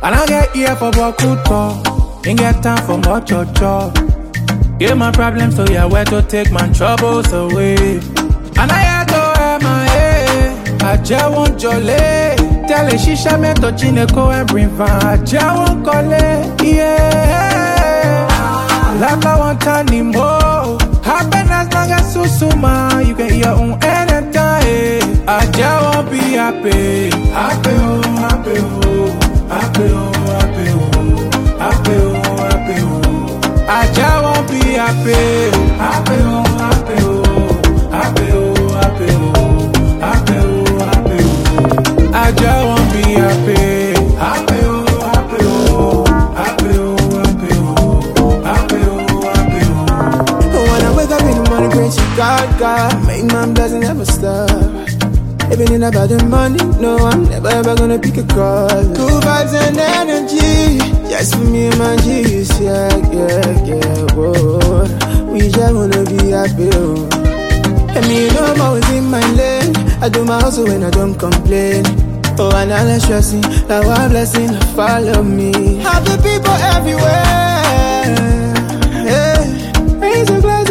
And I get here for Bokuto. Ain't get time for much or chop. Get my problems, so yeah, where to take my troubles away. And I had to have my head. I just want jolly. Tell a shisha me to chineko and bring van. I just want call it, yeah. Like I want anymore. Happiness naga susuma. You can hear on anytime. I just want be happy. Happy, oh, happy, oh. Happy, oh, happy, oh. Happy, oh, happy, oh. I just want be happy. Happy, oh, happy, oh. Happy, oh, happy, oh. Happy, oh, happy, oh. I just want be happy. Happy, oh, happy, oh. Happy, oh, happy, oh. Happy, oh, happy, oh. When I wake up in the morning, pray to God, make my blessing never stop. Even in about the money, no, I'm never ever gonna pick a call. Good vibes and energy, just for me and my G's, yeah, whoa. We just wanna be happy, oh. And me, you know I'm always in my lane. I do my hustle when I don't complain. Oh, and I'm not stressing, like one blessing, follow me. Happy people everywhere, yeah. Raise a glass.